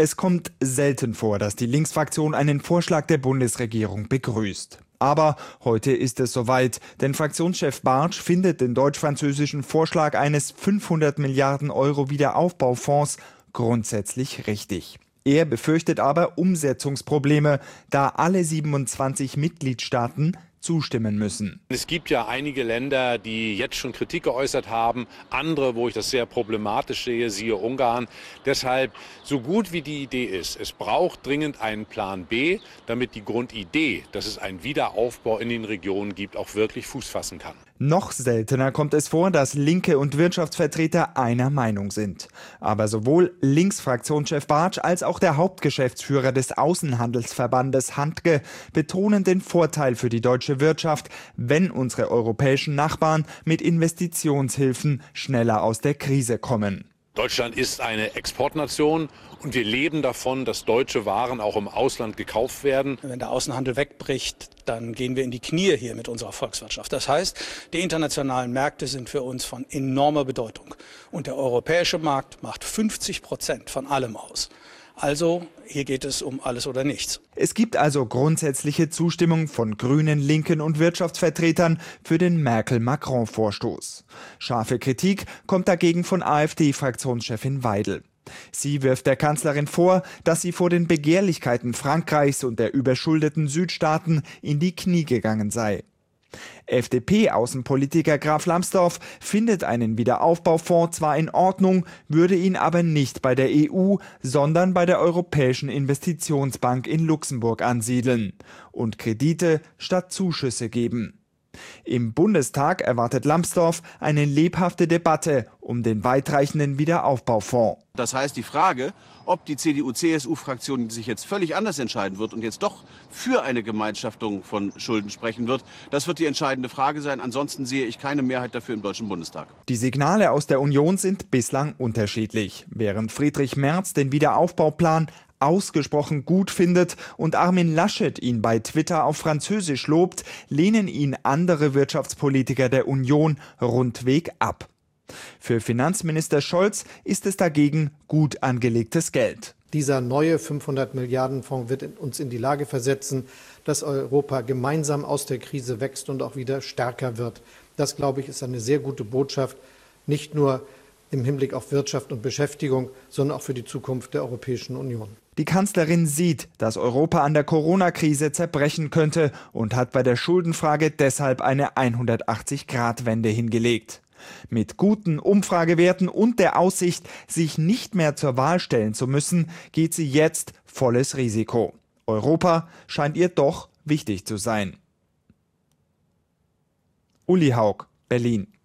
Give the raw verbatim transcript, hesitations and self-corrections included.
Es kommt selten vor, dass die Linksfraktion einen Vorschlag der Bundesregierung begrüßt. Aber heute ist es soweit, denn Fraktionschef Bartsch findet den deutsch-französischen Vorschlag eines fünfhundert Milliarden Euro Wiederaufbaufonds grundsätzlich richtig. Er befürchtet aber Umsetzungsprobleme, da alle siebenundzwanzig Mitgliedstaaten zustimmen müssen. Es gibt ja einige Länder, die jetzt schon Kritik geäußert haben, andere, wo ich das sehr problematisch sehe, siehe Ungarn. Deshalb, so gut wie die Idee ist, es braucht dringend einen Plan B, damit die Grundidee, dass es einen Wiederaufbau in den Regionen gibt, auch wirklich Fuß fassen kann. Noch seltener kommt es vor, dass Linke und Wirtschaftsvertreter einer Meinung sind. Aber sowohl Linksfraktionschef Bartsch als auch der Hauptgeschäftsführer des Außenhandelsverbandes Handke betonen den Vorteil für die deutsche Wirtschaft, wenn unsere europäischen Nachbarn mit Investitionshilfen schneller aus der Krise kommen. Deutschland ist eine Exportnation und wir leben davon, dass deutsche Waren auch im Ausland gekauft werden. Wenn der Außenhandel wegbricht, dann gehen wir in die Knie hier mit unserer Volkswirtschaft. Das heißt, die internationalen Märkte sind für uns von enormer Bedeutung. Und der europäische Markt macht fünfzig Prozent von allem aus. Also hier geht es um alles oder nichts. Es gibt also grundsätzliche Zustimmung von Grünen, Linken und Wirtschaftsvertretern für den Merkel-Macron-Vorstoß. Scharfe Kritik kommt dagegen von AfD-Fraktionschefin Weidel. Sie wirft der Kanzlerin vor, dass sie vor den Begehrlichkeiten Frankreichs und der überschuldeten Südstaaten in die Knie gegangen sei. F D P-Außenpolitiker Graf Lambsdorff findet einen Wiederaufbaufonds zwar in Ordnung, würde ihn aber nicht bei der E U, sondern bei der Europäischen Investitionsbank in Luxemburg ansiedeln und Kredite statt Zuschüsse geben. Im Bundestag erwartet Lambsdorff eine lebhafte Debatte um den weitreichenden Wiederaufbaufonds. Das heißt, die Frage, ob die C D U-C S U-Fraktion sich jetzt völlig anders entscheiden wird und jetzt doch für eine Gemeinschaftung von Schulden sprechen wird, das wird die entscheidende Frage sein. Ansonsten sehe ich keine Mehrheit dafür im Deutschen Bundestag. Die Signale aus der Union sind bislang unterschiedlich. Während Friedrich Merz den Wiederaufbauplan ausgesprochen gut findet und Armin Laschet ihn bei Twitter auf Französisch lobt, lehnen ihn andere Wirtschaftspolitiker der Union rundweg ab. Für Finanzminister Scholz ist es dagegen gut angelegtes Geld. Dieser neue fünfhundert Milliarden Fonds wird uns in die Lage versetzen, dass Europa gemeinsam aus der Krise wächst und auch wieder stärker wird. Das, glaube ich, ist eine sehr gute Botschaft, nicht nur im Hinblick auf Wirtschaft und Beschäftigung, sondern auch für die Zukunft der Europäischen Union. Die Kanzlerin sieht, dass Europa an der Corona-Krise zerbrechen könnte und hat bei der Schuldenfrage deshalb eine hundertachtzig-Grad-Wende hingelegt. Mit guten Umfragewerten und der Aussicht, sich nicht mehr zur Wahl stellen zu müssen, geht sie jetzt volles Risiko. Europa scheint ihr doch wichtig zu sein. Uli Haug, Berlin.